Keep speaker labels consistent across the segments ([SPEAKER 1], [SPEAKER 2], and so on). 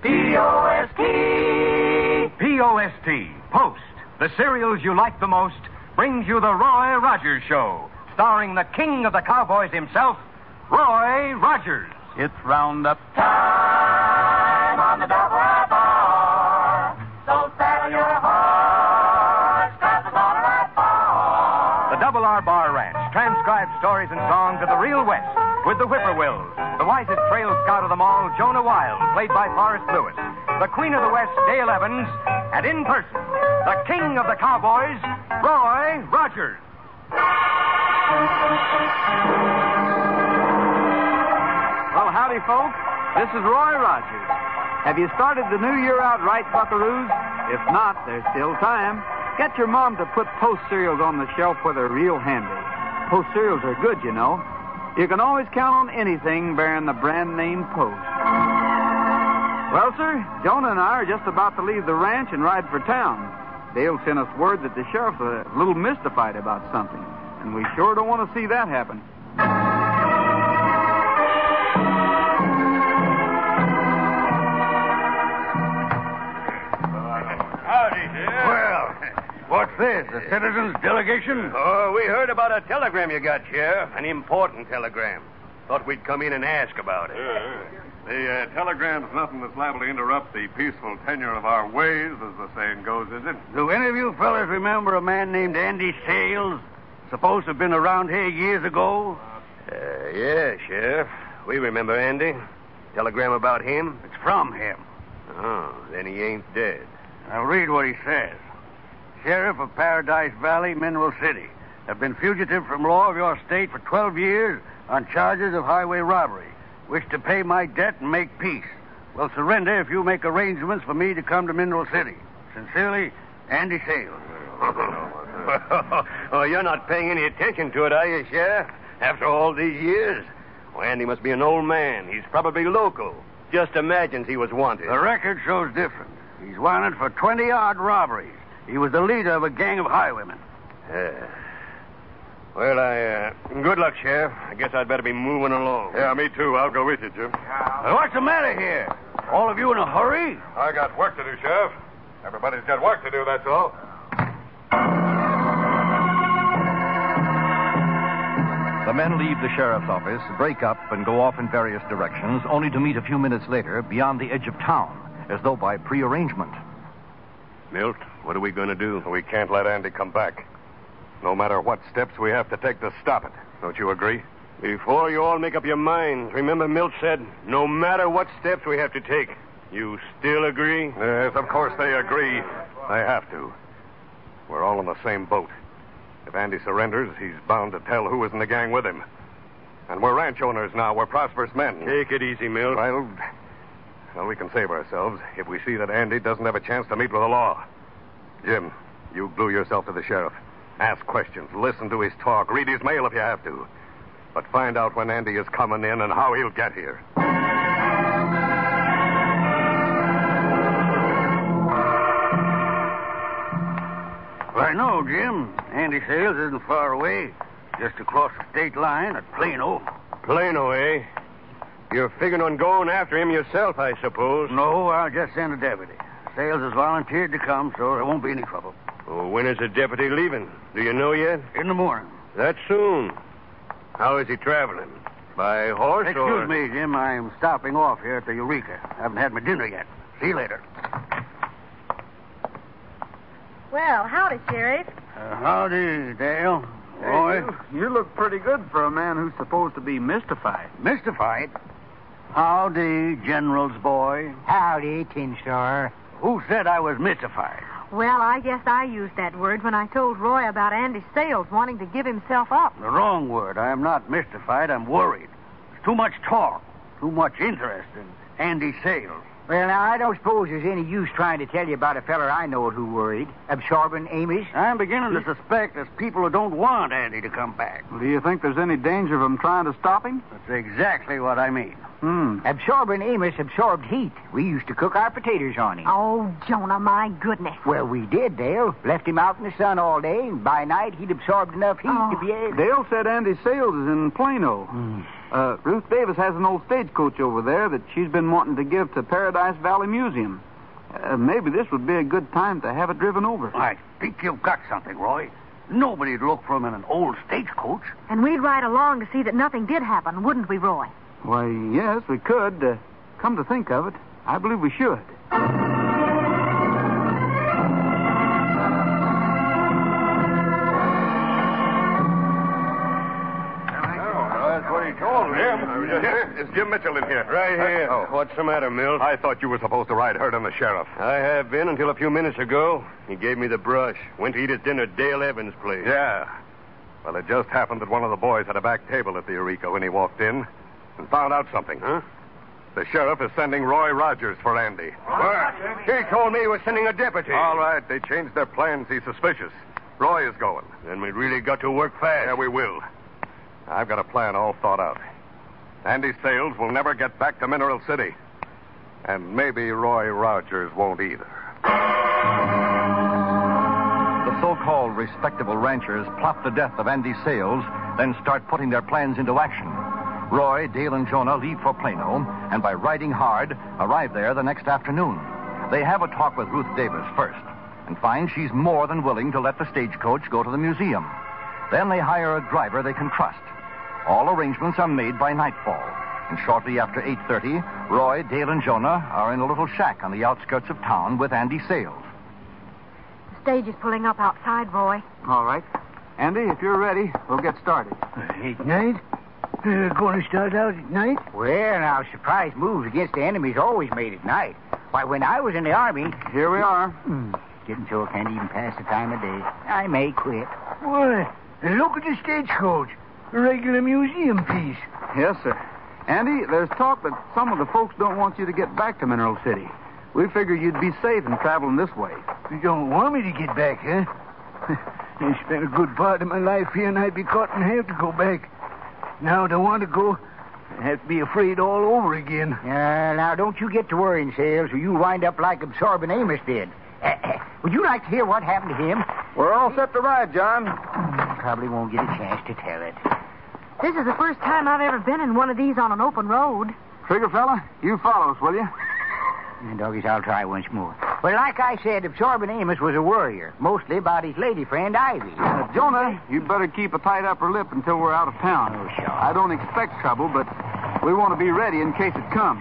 [SPEAKER 1] P-O-S-T.
[SPEAKER 2] P-O-S-T, Post. The cereals you like the most brings you the Roy Rogers Show, starring the king of the cowboys himself, Roy Rogers.
[SPEAKER 3] It's roundup
[SPEAKER 1] Time on the double R bar. So saddle your horse, 'cause it's on a right bar.
[SPEAKER 2] The Double R Bar Ranch transcribes stories and songs of the real West with the Whippoorwills, the wisest trail scout of them all, Jonah Wild, played by Forrest Lewis, the Queen of the West, Dale Evans, and in person, the king of the cowboys, Roy Rogers.
[SPEAKER 3] Well, howdy, folks. This is Roy Rogers. Have you started the new year out right, buckaroos? If not, there's still time. Get your mom to put Post cereals on the shelf where they're real handy. Post cereals are good, you know. You can always count on anything bearing the brand name Post. Well, sir, Jonah and I are just about to leave the ranch and ride for town. Dale sent us word that the sheriff's a little mystified about something, and we sure don't want to see that happen.
[SPEAKER 4] Howdy, dear.
[SPEAKER 5] Well, what's this? A citizens' delegation?
[SPEAKER 4] Oh, we heard about a telegram you got, Sheriff. An important telegram. Thought we'd come in and ask about it.
[SPEAKER 5] The telegram's nothing that's liable to interrupt the peaceful tenure of our ways, as the saying goes, is it?
[SPEAKER 4] Do any of you fellas remember a man named Andy Sales? Supposed to have been around here years ago? Yeah, Sheriff. We remember Andy. Telegram about him?
[SPEAKER 5] It's from him.
[SPEAKER 4] Oh, then he ain't dead.
[SPEAKER 5] Now read what he says. Sheriff of Paradise Valley, Mineral City. Have been fugitive from law of your state for 12 years on charges of highway robbery. Wish to pay my debt and make peace. Will surrender if you make arrangements for me to come to Mineral City. Sincerely, Andy Sales.
[SPEAKER 4] Oh, you're not paying any attention to it, are you, Sheriff? After all these years? Well, Andy must be an old man. He's probably local. Just imagines he was wanted.
[SPEAKER 5] The record shows different. He's wanted for 20-odd robberies. He was the leader of a gang of highwaymen.
[SPEAKER 4] Well, good luck, Sheriff. I guess I'd better be moving along.
[SPEAKER 5] Yeah, me too. I'll go with you, Jim. What's the matter here? All of you in a hurry?
[SPEAKER 6] I got work to do, Sheriff. Everybody's got work to do, that's all.
[SPEAKER 7] The men leave the sheriff's office, break up, and go off in various directions, only to meet a few minutes later beyond the edge of town, as though by prearrangement.
[SPEAKER 4] Milt, what are we going to do?
[SPEAKER 6] We can't let Andy come back. No matter what steps we have to take to stop it. Don't you agree?
[SPEAKER 4] Before you all make up your minds, remember Milt said, no matter what steps we have to take. You still agree?
[SPEAKER 6] Yes, of course they agree. They have to. We're all in the same boat. If Andy surrenders, he's bound to tell who was in the gang with him. And we're ranch owners now. We're prosperous men.
[SPEAKER 4] Take it easy, Milt.
[SPEAKER 6] Well, we can save ourselves if we see that Andy doesn't have a chance to meet with the law. Jim, you glue yourself to the sheriff. Ask questions, listen to his talk, read his mail if you have to. But find out when Andy is coming in and how he'll get here.
[SPEAKER 5] I know, Jim. Andy Sales isn't far away. Just across the state line at Plano.
[SPEAKER 4] Plano, eh? You're figuring on going after him yourself, I suppose.
[SPEAKER 5] No, I'll just send a deputy. Sales has volunteered to come, so there won't be any trouble.
[SPEAKER 4] Well, when is the deputy leaving? Do you know yet?
[SPEAKER 5] In the morning.
[SPEAKER 4] That soon? How is he traveling? By horse or...
[SPEAKER 5] Excuse me, Jim. I'm stopping off here at the Eureka. Haven't had my dinner yet. See you later.
[SPEAKER 8] Well, howdy, Sheriff.
[SPEAKER 5] Howdy, Dale. Roy.
[SPEAKER 3] You look pretty good for a man who's supposed to be mystified.
[SPEAKER 5] Mystified? Howdy, General's boy.
[SPEAKER 9] Howdy, Tin Star.
[SPEAKER 5] Who said I was mystified?
[SPEAKER 8] Well, I guess I used that word when I told Roy about Andy Sales wanting to give himself up.
[SPEAKER 5] The wrong word. I am not mystified. I'm worried. There's too much talk, too much interest in Andy Sales.
[SPEAKER 9] Well, now, I don't suppose there's any use trying to tell you about a feller I know who worried. Absorbing Amos.
[SPEAKER 5] I'm beginning to suspect there's people who don't want Andy to come back.
[SPEAKER 3] Do you think there's any danger of them trying to stop him?
[SPEAKER 5] That's exactly what I mean.
[SPEAKER 9] Absorbing Amos absorbed heat. We used to cook our potatoes on him.
[SPEAKER 8] Oh, Jonah, my goodness.
[SPEAKER 9] Well, we did, Dale. Left him out in the sun all day, and by night he'd absorbed enough heat to be able...
[SPEAKER 3] Dale said Andy Sales is in Plano. Ruth Davis has an old stagecoach over there that she's been wanting to give to Paradise Valley Museum. Maybe this would be a good time to have it driven over.
[SPEAKER 5] I think you've got something, Roy. Nobody'd look for him in an old stagecoach.
[SPEAKER 8] And we'd ride along to see that nothing did happen, wouldn't we, Roy?
[SPEAKER 3] Why, yes, we could. Come to think of it, I believe we should.
[SPEAKER 5] That's what he told me.
[SPEAKER 6] Is Jim Mitchell in here?
[SPEAKER 4] Right here.
[SPEAKER 6] Oh.
[SPEAKER 4] What's the matter, Mills?
[SPEAKER 6] I thought you were supposed to ride herd on the sheriff.
[SPEAKER 4] I have been until a few minutes ago. He gave me the brush. Went to eat his dinner at Dale Evans' place.
[SPEAKER 6] Yeah. Well, it just happened that one of the boys had a back table at the Eureka when he walked in and found out something.
[SPEAKER 4] Huh?
[SPEAKER 6] The sheriff is sending Roy Rogers for Andy.
[SPEAKER 4] Where? He told me he was sending a deputy.
[SPEAKER 6] All right, they changed their plans. He's suspicious. Roy is going.
[SPEAKER 4] Then we really got to work fast.
[SPEAKER 6] Yeah, we will. I've got a plan all thought out. Andy Sales will never get back to Mineral City. And maybe Roy Rogers won't either.
[SPEAKER 7] The so-called respectable ranchers plot the death of Andy Sales, then start putting their plans into action. Roy, Dale, and Jonah leave for Plano, and by riding hard, arrive there the next afternoon. They have a talk with Ruth Davis first, and find she's more than willing to let the stagecoach go to the museum. Then they hire a driver they can trust. All arrangements are made by nightfall, and shortly after 8:30, Roy, Dale, and Jonah are in a little shack on the outskirts of town with Andy Sales.
[SPEAKER 8] The stage is pulling up outside, Roy.
[SPEAKER 3] All right. Andy, if you're ready, we'll get started.
[SPEAKER 5] At night? Going to start out at night?
[SPEAKER 9] Well, now, surprise moves against the enemy's always made at night. Why, when I was in the Army...
[SPEAKER 3] Here we are.
[SPEAKER 9] Getting so I can't even pass the time of day. I may quit.
[SPEAKER 5] Why, look at the stagecoach. A regular museum piece.
[SPEAKER 3] Yes, sir. Andy, there's talk that some of the folks don't want you to get back to Mineral City. We figured you'd be safe in traveling this way.
[SPEAKER 5] You don't want me to get back, huh? I spent a good part of my life here, and I'd be caught and have to go back. Now, to want to go, I have to be afraid all over again.
[SPEAKER 9] Now, don't you get to worrying, Sales, or you'll wind up like Absorbing Amos did. Would you like to hear what happened to him?
[SPEAKER 3] We're all set to ride, John.
[SPEAKER 9] Probably won't get a chance to tell it.
[SPEAKER 8] This is the first time I've ever been in one of these on an open road.
[SPEAKER 3] Trigger fella, you follow us, will you?
[SPEAKER 9] And doggies, I'll try once more. Well, like I said, Absorbing Amos was a worrier, mostly about his lady friend, Ivy.
[SPEAKER 3] Jonah, you better keep a tight upper lip until we're out of town.
[SPEAKER 9] Oh, sure.
[SPEAKER 3] I don't expect trouble, but we want to be ready in case it comes.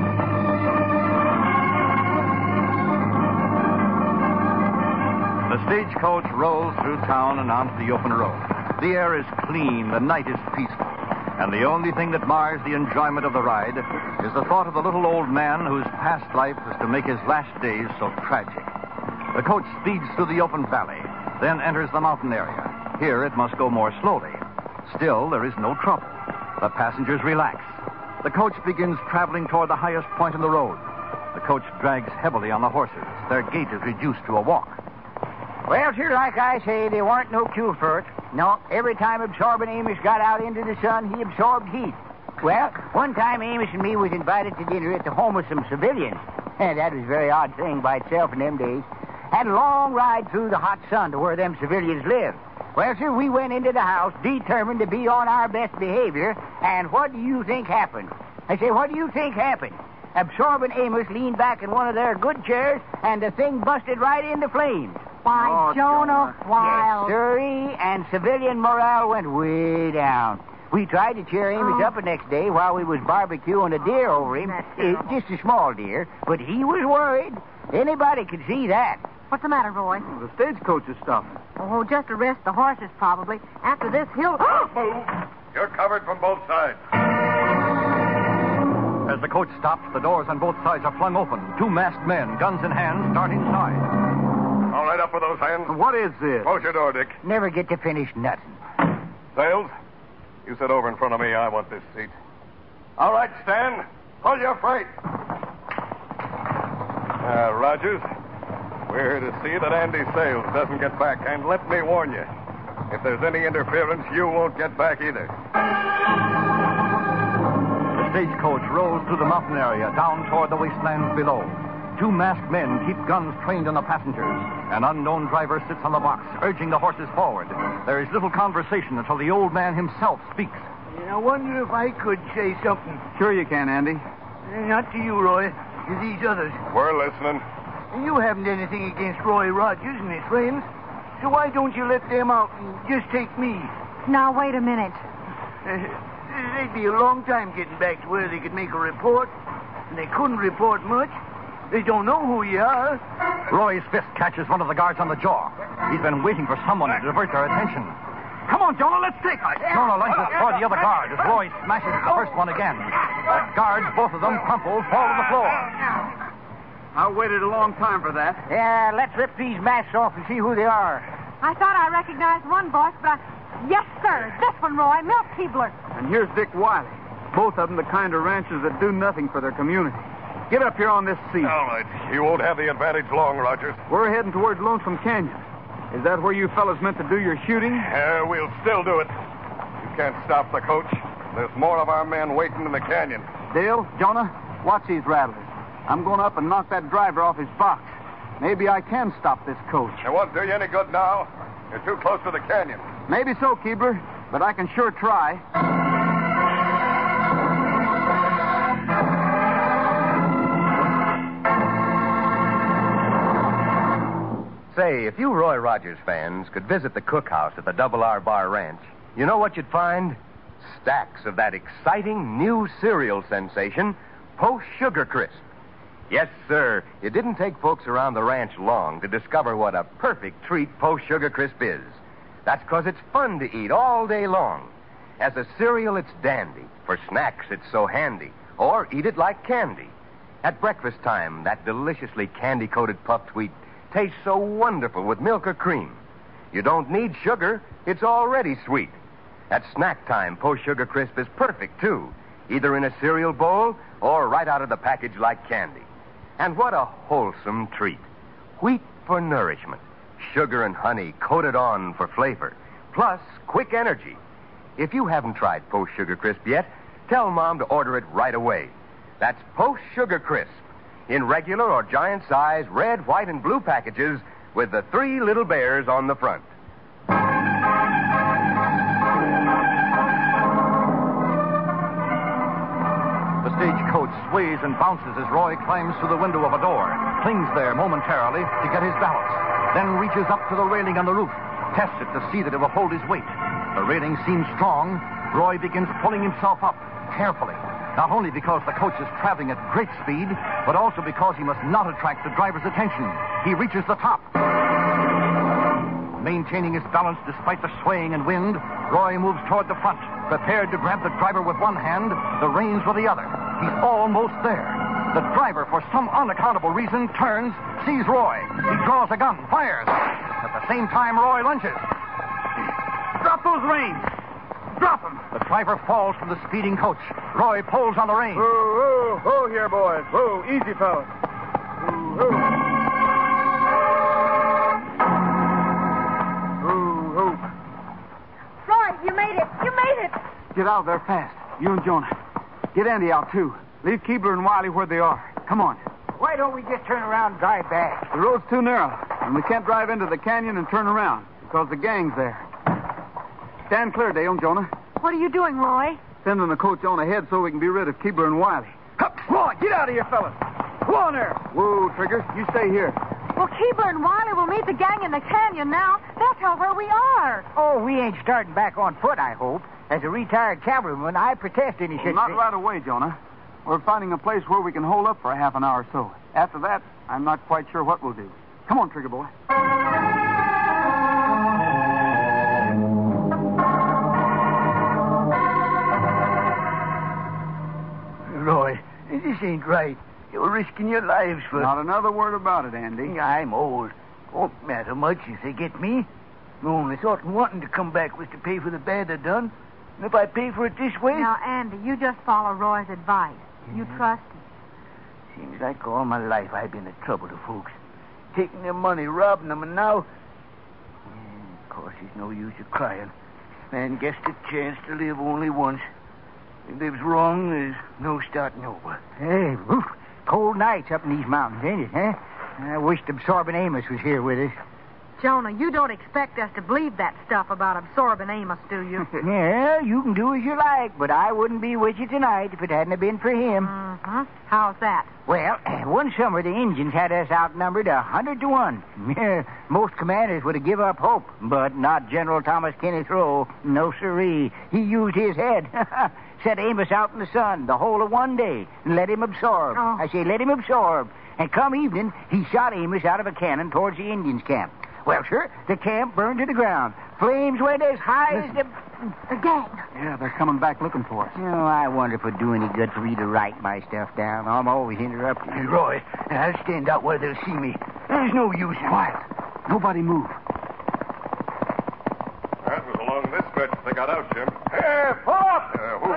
[SPEAKER 7] The stagecoach rolls through town and onto the open road. The air is clean, the night is peaceful, and the only thing that mars the enjoyment of the ride is the thought of the little old man whose past life was to make his last days so tragic. The coach speeds through the open valley, then enters the mountain area. Here it must go more slowly. Still, there is no trouble. The passengers relax. The coach begins traveling toward the highest point in the road. The coach drags heavily on the horses. Their gait is reduced to a walk.
[SPEAKER 9] Well, sure, like I say, there weren't no cure for it. No, every time Absorbing Amos got out into the sun, he absorbed heat. Well, one time Amos and me was invited to dinner at the home of some civilians. And that was a very odd thing by itself in them days. Had a long ride through the hot sun to where them civilians lived. Well, sir, we went into the house determined to be on our best behavior, and what do you think happened? I say, what do you think happened? Absorbing Amos leaned back in one of their good chairs, and the thing busted right into flames.
[SPEAKER 8] Why, Jonah, Wild.
[SPEAKER 9] Yes, sirree, and civilian morale went way down. We tried to cheer Amos up the next day while we was barbecuing a deer over him. Just a small deer, but he was worried. Anybody could see that.
[SPEAKER 8] What's the matter, Roy?
[SPEAKER 3] The stagecoach is stopping.
[SPEAKER 8] Oh, just to rest the horses, probably. After this, he'll...
[SPEAKER 6] You're covered from both sides.
[SPEAKER 7] As the coach stops, the doors on both sides are flung open. Two masked men, guns in hand, start inside.
[SPEAKER 6] All right, up with those hands.
[SPEAKER 3] What is this?
[SPEAKER 6] Close your door, Dick.
[SPEAKER 9] Never get to finish nothing.
[SPEAKER 6] Sales, you sit over in front of me. I want this seat. All right, Stan. Hold your freight. Rogers, we're here to see that Andy Sales doesn't get back. And let me warn you, if there's any interference, you won't get back either.
[SPEAKER 7] The stagecoach rolls through the mountain area, down toward the wastelands below. Two masked men keep guns trained on the passengers. An unknown driver sits on the box, urging the horses forward. There is little conversation until the old man himself speaks.
[SPEAKER 5] And I wonder if I could say something.
[SPEAKER 3] Sure you can, Andy.
[SPEAKER 5] Not to you, Roy. To these others.
[SPEAKER 6] We're listening.
[SPEAKER 5] You haven't anything against Roy Rogers and his friends. So why don't you let them out and just take me?
[SPEAKER 8] Now, wait a minute.
[SPEAKER 5] They'd be a long time getting back to where they could make a report. And they couldn't report much. They don't know who you are.
[SPEAKER 7] Roy's fist catches one of the guards on the jaw. He's been waiting for someone to divert their attention. Come on, Jonah, let's take it. Jonah lunges toward the other guard as Roy smashes the first one again. The guards, both of them crumpled, fall to the floor.
[SPEAKER 3] I waited a long time for that.
[SPEAKER 9] Yeah, let's rip these masks off and see who they are.
[SPEAKER 8] I thought I recognized one voice, but yes, sir. This one, Roy. Milt Keebler.
[SPEAKER 3] And here's Dick Wiley. Both of them the kind of ranchers that do nothing for their community. Get up here on this seat.
[SPEAKER 6] All right. You won't have the advantage long, Rogers.
[SPEAKER 3] We're heading toward Lonesome Canyon. Is that where you fellas meant to do your shooting?
[SPEAKER 6] We'll still do it. You can't stop the coach. There's more of our men waiting in the canyon.
[SPEAKER 3] Dale, Jonah, watch these rattlers. I'm going up and knock that driver off his box. Maybe I can stop this coach.
[SPEAKER 6] It won't do you any good now. You're too close to the canyon.
[SPEAKER 3] Maybe so, Keebler, but I can sure try.
[SPEAKER 2] Say, if you Roy Rogers fans could visit the cookhouse at the Double R Bar Ranch, you know what you'd find? Stacks of that exciting new cereal sensation, Post Sugar Crisp. Yes, sir, it didn't take folks around the ranch long to discover what a perfect treat Post Sugar Crisp is. That's because it's fun to eat all day long. As a cereal, it's dandy. For snacks, it's so handy. Or eat it like candy. At breakfast time, that deliciously candy-coated puffed wheat tastes so wonderful with milk or cream. You don't need sugar. It's already sweet. At snack time, Post Sugar Crisp is perfect, too. Either in a cereal bowl or right out of the package like candy. And what a wholesome treat. Wheat for nourishment. Sugar and honey coated on for flavor. Plus, quick energy. If you haven't tried Post Sugar Crisp yet, tell Mom to order it right away. That's Post Sugar Crisp. In regular or giant size, red, white, and blue packages with the 3 little bears on the front.
[SPEAKER 7] The stagecoach sways and bounces as Roy climbs through the window of a door, clings there momentarily to get his balance, then reaches up to the railing on the roof, tests it to see that it will hold his weight. The railing seems strong. Roy begins pulling himself up carefully. Not only because the coach is traveling at great speed, but also because he must not attract the driver's attention. He reaches the top. Maintaining his balance despite the swaying and wind, Roy moves toward the front, prepared to grab the driver with one hand, the reins with the other. He's almost there. The driver, for some unaccountable reason, turns, sees Roy. He draws a gun, fires. At the same time, Roy lunges. Drop those reins! Drop them! The driver falls from the speeding coach. Roy pulls on the reins.
[SPEAKER 3] Whoa here, boys. Whoa, easy, fellas.
[SPEAKER 8] Roy, you made it. You made it.
[SPEAKER 3] Get out of there fast. You and Jonah. Get Andy out, too. Leave Keebler and Wiley where they are. Come on.
[SPEAKER 9] Why don't we just turn around and drive back?
[SPEAKER 3] The road's too narrow, and we can't drive into the canyon and turn around because the gang's there. Stand clear, Dale and Jonah.
[SPEAKER 8] What are you doing, Roy?
[SPEAKER 3] Sending the coach on ahead so we can be rid of Keebler and Wiley. Come on, get out of here, fellas. Go on there. Whoa, Trigger, you stay here.
[SPEAKER 8] Well, Keebler and Wiley will meet the gang in the canyon now. They'll tell where we are.
[SPEAKER 9] Oh, we ain't starting back on foot, I hope. As a retired cavalryman, I protest any such
[SPEAKER 3] Not
[SPEAKER 9] thing.
[SPEAKER 3] right away, Jonah. We're finding a place where we can hold up for a half an hour or so. After that, I'm not quite sure what we'll do. Come on, Trigger boy.
[SPEAKER 5] Roy, this ain't right. You're risking your lives for...
[SPEAKER 3] Not another word about it, Andy.
[SPEAKER 5] I'm old. Won't matter much if they get me. My only thought in wanting to come back was to pay for the bad I've done. And if I pay for it this way...
[SPEAKER 8] Now, Andy, you just follow Roy's advice. You trust him.
[SPEAKER 5] Seems like all my life I've been a trouble to folks. Taking their money, robbing them, and now... Of course, there's no use of crying. Man gets the chance to live only once. If lives wrong, there's no starting over.
[SPEAKER 9] Hey, woof. Cold nights up in these mountains, ain't it, huh? I wished Absorbent Amos was here with us.
[SPEAKER 8] Jonah, you don't expect us to believe that stuff about absorbing Amos, do you?
[SPEAKER 9] Yeah, you can do as you like, but I wouldn't be with you tonight if it hadn't been for him.
[SPEAKER 8] Mm-hmm. How's that?
[SPEAKER 9] Well, one summer the Indians had us outnumbered 100 to 1. Most commanders would have give up hope, but not General Thomas Kenneth Rowe. No, sirree. He used his head. Set Amos out in the sun the whole of one day and let him absorb.
[SPEAKER 8] Oh.
[SPEAKER 9] I say let him absorb. And come evening, he shot Amos out of a cannon towards the Indians' camp. Well, sir, the camp burned to the ground. Flames went as high as the gang.
[SPEAKER 3] Yeah, they're coming back looking for us.
[SPEAKER 9] Oh, I wonder if it'd do any good for me to write my stuff down. I'm always interrupting.
[SPEAKER 5] Hey, Roy, I'll stand out where they'll see me. There's no use in
[SPEAKER 3] Quiet. Nobody move.
[SPEAKER 6] That was along this stretch that they got out, Jim.
[SPEAKER 5] Hey, pull up!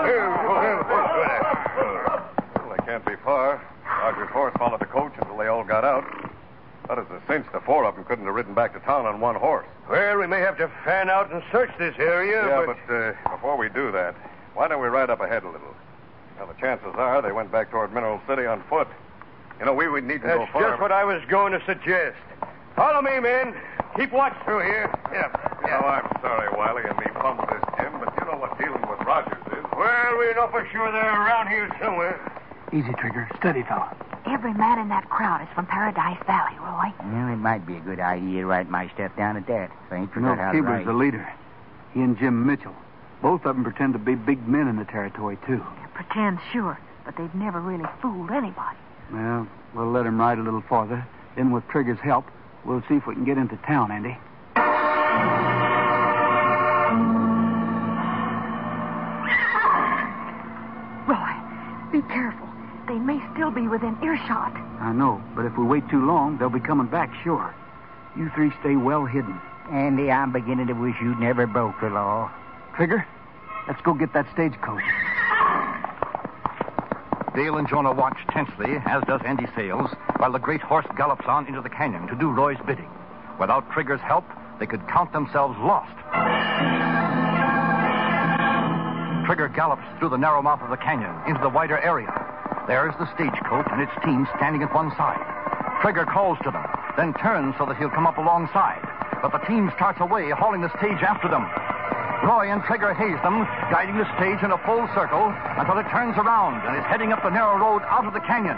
[SPEAKER 6] Well, they can't be far. Roger's horse followed the coach until they all got out. That is a cinch. The four of them couldn't have ridden back to town on one horse.
[SPEAKER 4] Well, we may have to fan out and search this area,
[SPEAKER 6] Yeah, but before we do that, why don't we ride up ahead a little? Now, the chances are they went back toward Mineral City on foot. You know, we would need to go
[SPEAKER 4] That's
[SPEAKER 6] far.
[SPEAKER 4] just what I was going to suggest. Follow me, men. Keep watch through here. Yeah.
[SPEAKER 6] Oh, I'm sorry, Wiley, and me fumbled this, Jim, but you know what dealing with Rogers is.
[SPEAKER 4] Well, we know for sure they're around here somewhere.
[SPEAKER 3] Easy, Trigger. Steady, fella.
[SPEAKER 8] Every man in that crowd is from Paradise Valley, Roy.
[SPEAKER 9] Well, it might be a good idea to write my stuff down at that. If I ain't
[SPEAKER 3] You know,
[SPEAKER 9] forgot how to
[SPEAKER 3] Keeber's
[SPEAKER 9] write.
[SPEAKER 3] the leader. He and Jim Mitchell. Both of them pretend to be big men in the territory, too.
[SPEAKER 8] Pretend, sure, but they've never really fooled anybody.
[SPEAKER 3] Well, we'll let him ride a little farther. Then with Trigger's help, we'll see if we can get into town, Andy.
[SPEAKER 8] Roy, be careful. They may still be within earshot.
[SPEAKER 3] I know, but if we wait too long, they'll be coming back, sure. You three stay well hidden.
[SPEAKER 9] Andy, I'm beginning to wish you'd never broke the law.
[SPEAKER 3] Trigger, let's go get that stagecoach.
[SPEAKER 7] Dale and Jonah watch tensely, as does Andy Sales, while the great horse gallops on into the canyon to do Roy's bidding. Without Trigger's help, they could count themselves lost. Trigger gallops through the narrow mouth of the canyon into the wider area. There's the stagecoach and its team standing at one side. Trigger calls to them, then turns so that he'll come up alongside. But the team starts away, hauling the stage after them. Roy and Trigger haze them, guiding the stage in a full circle until it turns around and is heading up the narrow road out of the canyon.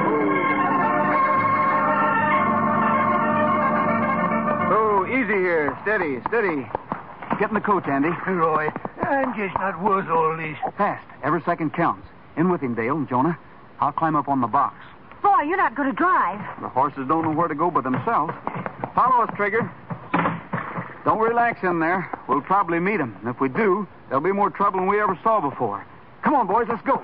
[SPEAKER 3] Oh, easy here. Steady, steady. Get in the coach, Andy.
[SPEAKER 5] Roy, I'm just not worth all this.
[SPEAKER 3] Fast. Every second counts. In with him, Dale and Jonah. I'll climb up on the box.
[SPEAKER 8] Roy, you're not going to drive.
[SPEAKER 3] The horses don't know where to go but themselves. Follow us, Trigger. Don't relax in there. We'll probably meet them. And if we do, there'll be more trouble than we ever saw before. Come on, boys, let's go.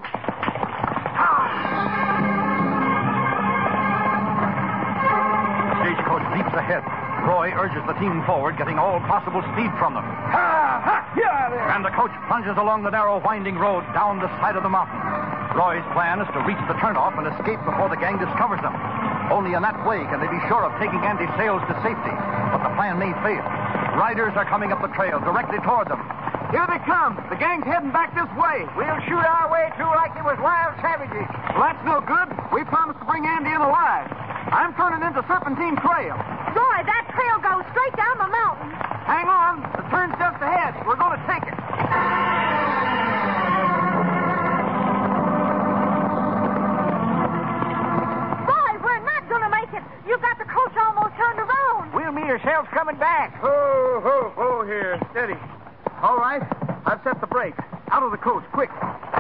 [SPEAKER 7] Stagecoach leaps ahead. Roy urges the team forward, getting all possible speed from them. And the coach plunges along the narrow, winding road down the side of the mountain. Roy's plan is to reach the turnoff and escape before the gang discovers them. Only in that way can they be sure of taking Andy Sales to safety. But the plan may fail. Riders are coming up the trail directly toward them.
[SPEAKER 3] Here they come. The gang's heading back this way.
[SPEAKER 9] We'll shoot our way through like it was wild savages.
[SPEAKER 3] Well, that's no good. We promised to bring Andy in alive. I'm turning into Serpentine Trail.
[SPEAKER 8] Roy, that trail goes straight down the mountain.
[SPEAKER 3] Hang on. The turn's just ahead. We're going to take it.
[SPEAKER 8] Roy, we're not going to make it. You've got the coach almost turned around.
[SPEAKER 9] We'll meet ourselves coming back.
[SPEAKER 3] Oh, here. Steady. All right. I've set the brakes. Out of the coach, quick.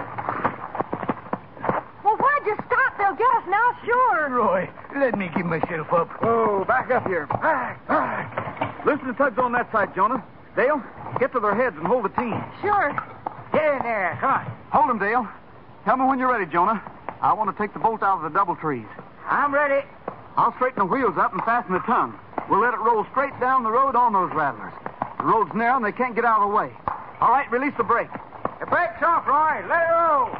[SPEAKER 8] Well, why'd you stop? They'll get us now, sure.
[SPEAKER 5] Roy, let me give myself up.
[SPEAKER 3] Oh, back up here. Back. Loosen the tugs on that side, Jonah. Dale, get to their heads and hold the team.
[SPEAKER 8] Sure.
[SPEAKER 9] Get in there. Come on.
[SPEAKER 3] Hold them, Dale. Tell me when you're ready, Jonah. I want to take the bolt out of the double trees.
[SPEAKER 9] I'm ready.
[SPEAKER 3] I'll straighten the wheels up and fasten the tongue. We'll let it roll straight down the road on those rattlers. The road's narrow and they can't get out of the way. All right, release the brake.
[SPEAKER 9] The brake's off, Roy. Let it roll.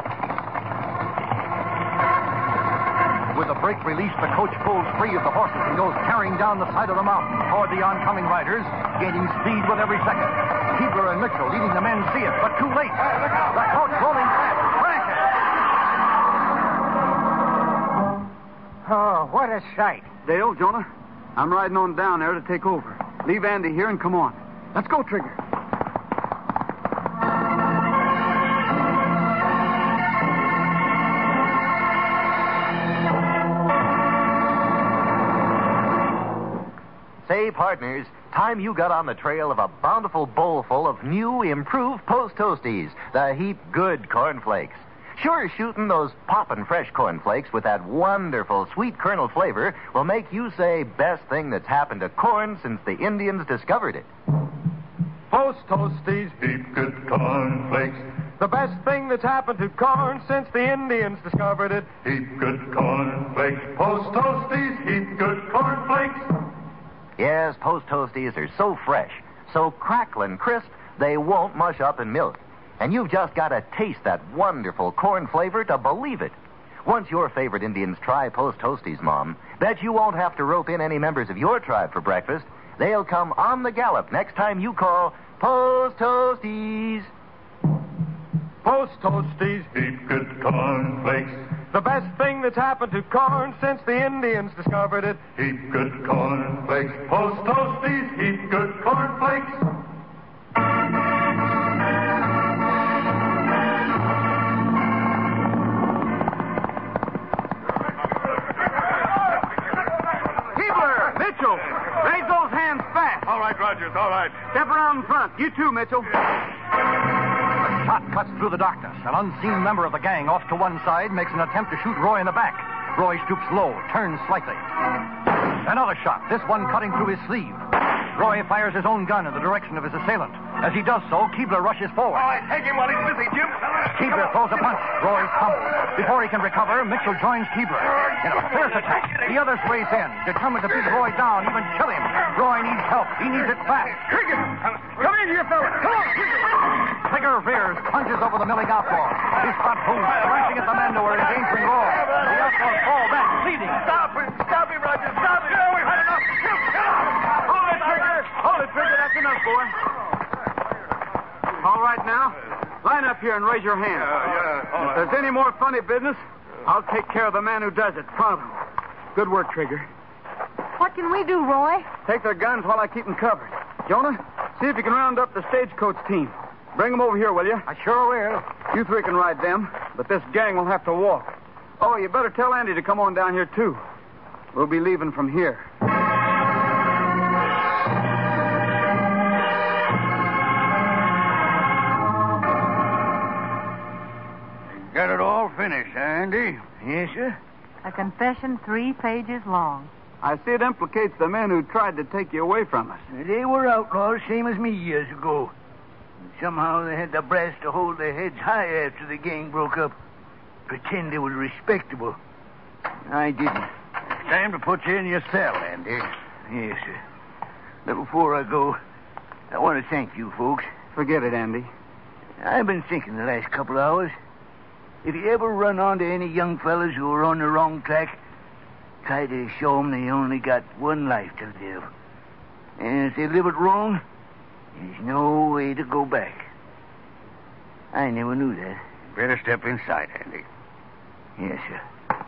[SPEAKER 7] With the brake released, the coach pulls free of the horses and goes tearing down the side of the mountain toward the oncoming riders, gaining speed with every second. Keebler and Mitchell leading the men see it, but too late. The coach rolling fast. Crash it!
[SPEAKER 9] Oh, what a sight.
[SPEAKER 3] Dale, Jonah, I'm riding on down there to take over. Leave Andy here and come on. Let's go, Trigger.
[SPEAKER 10] Say, partners, time you got on the trail of a bountiful bowl full of new, improved Post Toasties, the heap good cornflakes. Sure, shooting those poppin' fresh cornflakes with that wonderful sweet kernel flavor will make you say best thing that's happened to corn since the Indians discovered it.
[SPEAKER 11] Post Toasties,
[SPEAKER 12] Heap good cornflakes.
[SPEAKER 11] the best thing that's happened to corn since the Indians discovered it.
[SPEAKER 12] Heap good cornflakes. Post Toasties, heap good cornflakes.
[SPEAKER 10] Yes, Post Toasties are so fresh, so crackling crisp, they won't mush up in milk. And you've just got to taste that wonderful corn flavor to believe it. Once your favorite Indians try Post Toasties, Mom, bet you won't have to rope in any members of your tribe for breakfast. They'll come on the gallop next time you call Post Toasties.
[SPEAKER 11] Post Toasties,
[SPEAKER 12] Heap good cornflakes.
[SPEAKER 11] the best thing that's happened to corn since the Indians discovered it.
[SPEAKER 12] Heap good cornflakes. Post Toasties, heap good cornflakes.
[SPEAKER 3] Keebler! Mitchell! Raise those hands fast.
[SPEAKER 6] All right, Rogers, all right.
[SPEAKER 3] Step around in front. You too, Mitchell.
[SPEAKER 7] A shot cuts through the darkness. An unseen member of the gang off to one side makes an attempt to shoot Roy in the back. Roy stoops low, turns slightly. Another shot, this one cutting through his sleeve. Roy fires his own gun in the direction of his assailant. As he does so, Keebler rushes forward.
[SPEAKER 6] All right, take him while he's busy, Jim.
[SPEAKER 7] Keebler throws a punch. Roy stumbles. Before he can recover, Mitchell joins Keebler. In a fierce attack, the others race in, determined to beat Roy down, even kill him. Roy needs help. He needs it fast.
[SPEAKER 3] Trigger! Come in here, fella. Come on!
[SPEAKER 7] Trigger veers, plunges over the milling outlaw. His front boom slashing at the men who are endangering Roy. The outlaws fall back, bleeding.
[SPEAKER 6] Stop him, Rogers, stop him. Yeah, we've had enough.
[SPEAKER 3] Hold it, Trigger! Hold it, Trigger. That's enough, boy. All right, now. Line up here and raise your hand. If there's any more funny business, I'll take care of the man who does it. Pronto. Good work, Trigger.
[SPEAKER 8] What can we do, Roy?
[SPEAKER 3] Take their guns while I keep them covered. Jonah, see if you can round up the stagecoach team. Bring them over here, will you?
[SPEAKER 9] I sure will.
[SPEAKER 3] You three can ride them, but this gang will have to walk. Oh, you better tell Andy to come on down here, too. We'll be leaving from here.
[SPEAKER 5] Got it all finished, huh, Andy?
[SPEAKER 9] Yes, sir.
[SPEAKER 8] A confession 3 pages long.
[SPEAKER 3] I see it implicates the men who tried to take you away from us.
[SPEAKER 9] They were outlaws, same as me years ago. And somehow they had the brass to hold their heads high after the gang broke up. Pretend they was respectable. I didn't.
[SPEAKER 5] Time to put you in your cell, Andy.
[SPEAKER 9] Yes, sir. But before I go, I want to thank you folks.
[SPEAKER 3] Forget it, Andy.
[SPEAKER 9] I've been thinking the last couple hours. If you ever run onto any young fellas who are on the wrong track, try to show them they only got one life to live. And if they live it wrong, there's no way to go back. I never knew that.
[SPEAKER 5] Better step inside, Andy.
[SPEAKER 9] Yes, sir.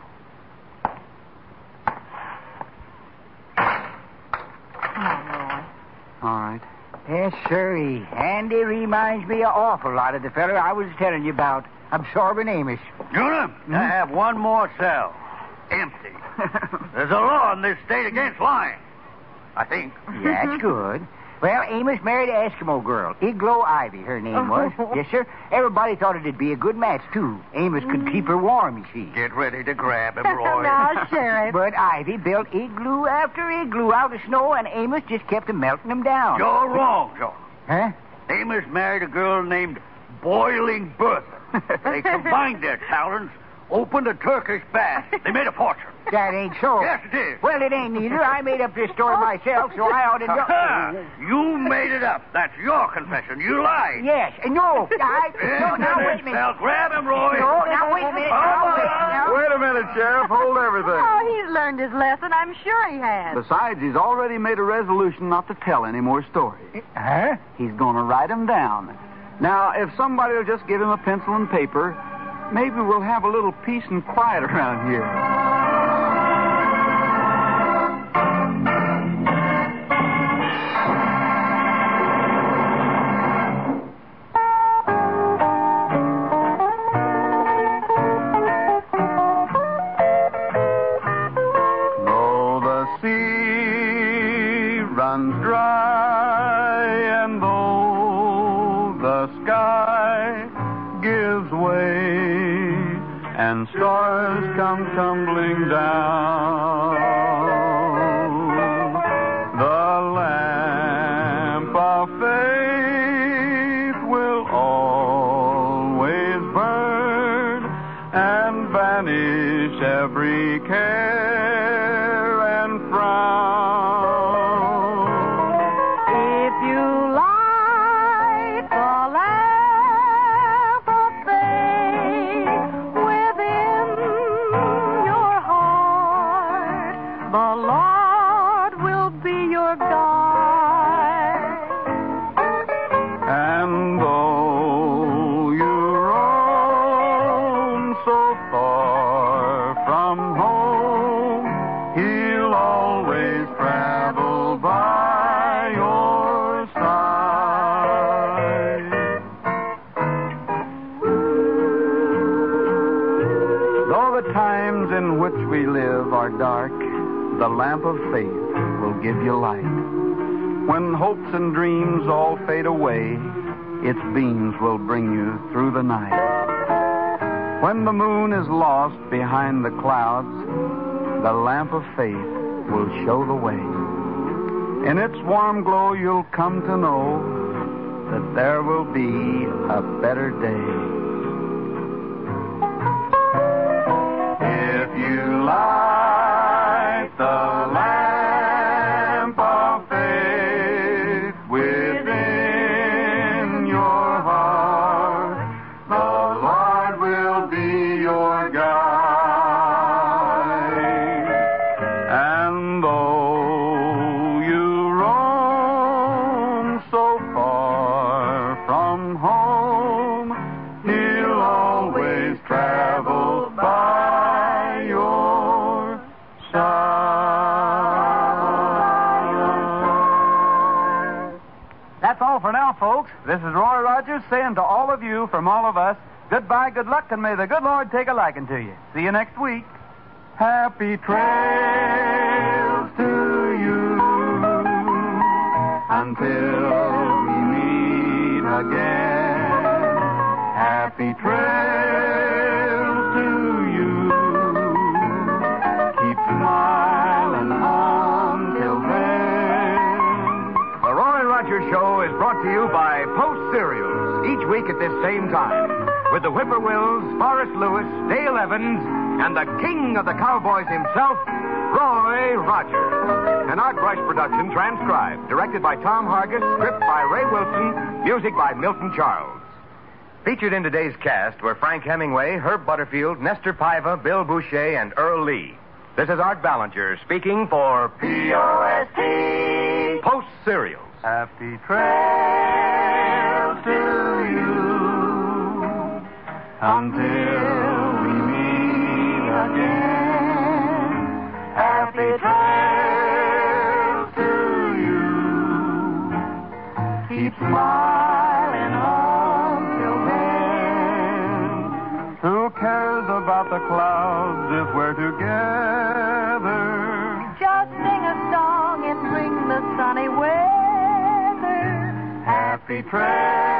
[SPEAKER 8] Come on, Roy.
[SPEAKER 3] All right.
[SPEAKER 9] Yes, sir. Andy reminds me an awful lot of the fella I was telling you about, Absorbing Amos.
[SPEAKER 5] Jonah, I have one more cell. Empty. There's a law in this state against lying. I think.
[SPEAKER 9] That's good. Well, Amos married an Eskimo girl. Igloo Ivy, her name was. Yes, sir. Everybody thought it'd be a good match, too. Amos could keep her warm, you see.
[SPEAKER 5] Get ready to grab him, Roy.
[SPEAKER 8] Now, Sheriff.
[SPEAKER 9] But Ivy built igloo after igloo out of snow, and Amos just kept melting them down.
[SPEAKER 5] You're wrong, John.
[SPEAKER 9] Huh?
[SPEAKER 5] Amos married a girl named Boiling Bertha. They combined their talents, opened a Turkish bath. They made a fortune.
[SPEAKER 9] That ain't so.
[SPEAKER 5] Yes, it is.
[SPEAKER 9] Well, it ain't neither. I made up this story myself, so I ought to know.
[SPEAKER 5] You made it up. That's your confession. You lied.
[SPEAKER 9] Yes. No, no, now wait a minute.
[SPEAKER 5] Now grab him, Roy.
[SPEAKER 9] No, now wait a minute.
[SPEAKER 3] Wait a minute, Sheriff. Hold everything.
[SPEAKER 8] Oh, he's learned his lesson. I'm sure he has.
[SPEAKER 3] Besides, he's already made a resolution not to tell any more stories.
[SPEAKER 9] Huh?
[SPEAKER 3] He's going to write them down. Now, if somebody will just give him a pencil and paper, maybe we'll have a little peace and quiet around here. runs dry, and though the sky gives way and stars come tumbling down, the lamp of faith will always burn and banish every care and frown.
[SPEAKER 8] If you light the lamp of faith within your heart, the Lord will be your guide.
[SPEAKER 3] And though you roam so far from home, He'll always travel by your side. Though the times in which we live are dark, the lamp of faith will give you light. When hopes and dreams all fade away, its beams will bring you through the night. When the moon is lost behind the clouds, the lamp of faith will show the way. In its warm glow, you'll come to know that there will be a better day. If you light the lamp of faith within your heart, the Lord will be your guide. And though you roam so far from home, He'll always travel by your side. That's all for now, folks. This is Roy Rogers saying to all of you, from all of us, goodbye, good luck, and may the good Lord take a liking to you. See you next week. Happy trails to you until we meet again. Happy trails to you. Keep smiling until then.
[SPEAKER 2] The Roy Rogers Show is brought to you by Post Cereals, each week at this same time, with the Whippoorwills, Forrest Lewis, Dale Evans, and the king of the cowboys himself, Roy Rogers. An Art Brush production transcribed, directed by Tom Hargis, script by Ray Wilson, music by Milton Charles. Featured in today's cast were Frank Hemingway, Herb Butterfield, Nestor Paiva, Bill Boucher, and Earl Lee. This is Art Ballinger speaking for P.O.S.T. Post Cereals.
[SPEAKER 3] Happy trails to you until we meet again. Happy trails to you. Keep smiling until then. Who cares about the clouds if we're together?
[SPEAKER 8] Just sing a song and bring the sunny weather.
[SPEAKER 3] Happy trails